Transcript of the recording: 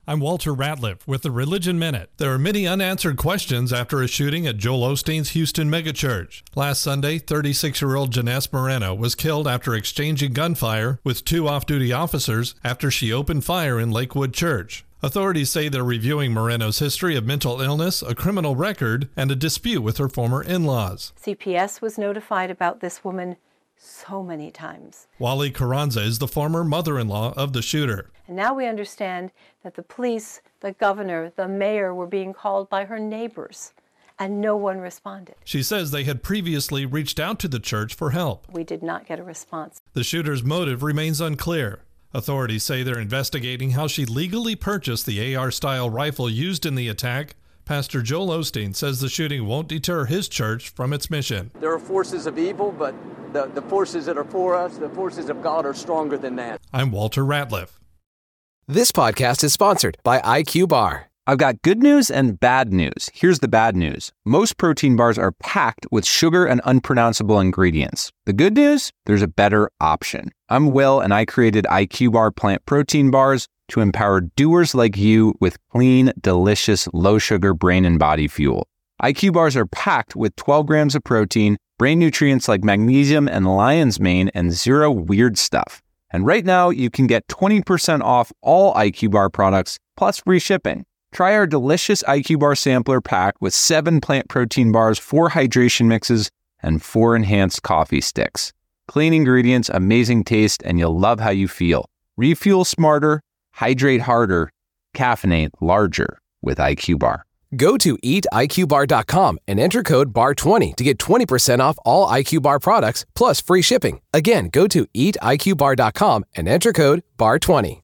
I'm Walter Ratliff with the Religion Minute. There are many unanswered questions after a shooting at Joel Osteen's Houston megachurch. Last Sunday, 36-year-old Janesse Moreno was killed after exchanging gunfire with two off-duty officers after she opened fire in Lakewood Church. Authorities say they're reviewing Moreno's history of mental illness, a criminal record, and a dispute with her former in-laws. CPS was notified about this woman so many times. Wally Carranza is the former mother-in-law of the shooter. And now we understand that the police, the governor, the mayor were being called by her neighbors, and no one responded. She says they had previously reached out to the church for help. We did not get a response. The shooter's motive remains unclear. Authorities say they're investigating how she legally purchased the AR-style rifle used in the attack. Pastor Joel Osteen says the shooting won't deter his church from its mission. There are forces of evil, but the forces that are for us, the forces of God, are stronger than that. I'm Walter Ratliff. This podcast is sponsored by IQ Bar. I've got good news and bad news. Here's the bad news. Most protein bars are packed with sugar and unpronounceable ingredients. The good news? There's a better option. I'm Will, and I created IQ Bar plant protein bars to empower doers like you with clean, delicious, low-sugar brain and body fuel. IQ Bars are packed with 12 grams of protein, brain nutrients like magnesium and lion's mane, and zero weird stuff. And right now, you can get 20% off all IQ Bar products, plus free shipping. Try our delicious IQ Bar sampler pack with 7 plant protein bars, 4 hydration mixes, and 4 enhanced coffee sticks. Clean ingredients, amazing taste, and you'll love how you feel. Refuel smarter, hydrate harder, caffeinate larger with IQ Bar. Go to eatiqbar.com and enter code BAR20 to get 20% off all IQ Bar products plus free shipping. Again, go to eatiqbar.com and enter code BAR20.